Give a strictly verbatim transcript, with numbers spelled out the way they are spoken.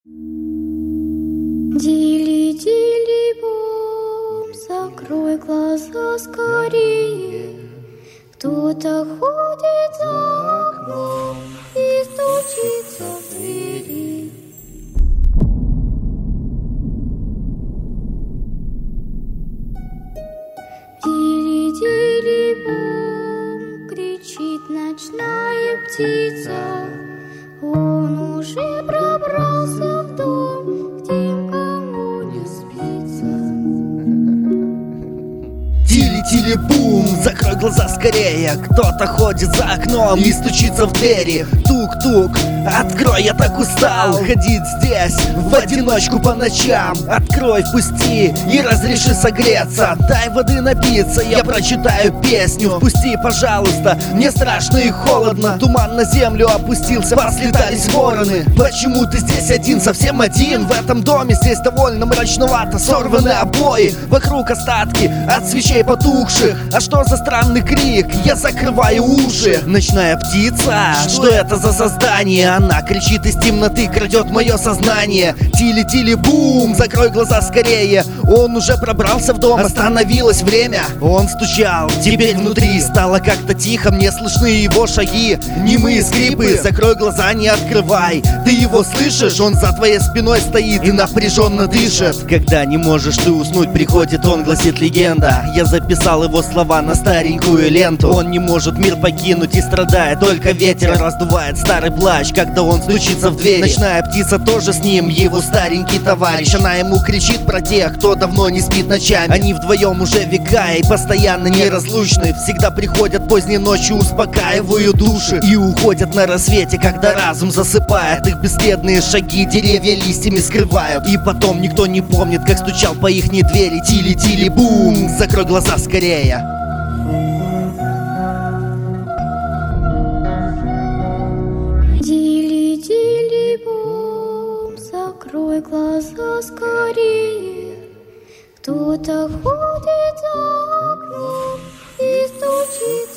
Дили-дили-бом, закрой глаза скорее. Кто-то ходит за окном и стучится в двери. Дили-дили-бом, кричит ночная птица. Он уже пробрался в дом, где никому не спится. Тили-тили-бум, закрой глаза скорее. Кто-то ходит за окном и стучится в двери. Тук-тук, открой, я так устал ходить здесь в одиночку по ночам. Открой, впусти и разреши согреться. Дай воды напиться, я прочитаю песню. Впусти, пожалуйста, мне страшно и холодно. Туман на землю опустился, послетались вороны. Почему ты здесь один, совсем один? В этом доме здесь довольно мрачновато. Сорваны обои, вокруг остатки от свечей потухших. А что за странный крик? Я закрываю уши. Ночная птица, что это за создание? Она кричит из темноты, крадет мое сознание. Тили-тили-бум, закрой глаза скорее. Он уже пробрался в дом, остановилось время. Он стучал, теперь внутри стало как-то тихо. Мне слышны его шаги, немые скрипы. Закрой глаза, не открывай. Ты его слышишь? Он за твоей спиной стоит и напряженно дышит. Когда не можешь ты уснуть, приходит он, гласит легенда. Я записал его слова на старенькую ленту. Он не может мир покинуть и страдает. Только ветер раздувает старый плащ, когда он стучится в дверь. Ночная птица тоже с ним, его старенький товарищ. Она ему кричит про тех, кто давно не спит ночами. Они вдвоем уже века и постоянно неразлучны. Всегда приходят поздней ночью, успокаивают души и уходят на рассвете, когда разум засыпает. Их бесследные шаги деревья листьями скрывают. И потом никто не помнит, как стучал по ихней двери. Тили-тили-бум, закрой глаза скорее. Дили-дили-бом, закрой глаза скорее. Кто-то ходит за окном и стучит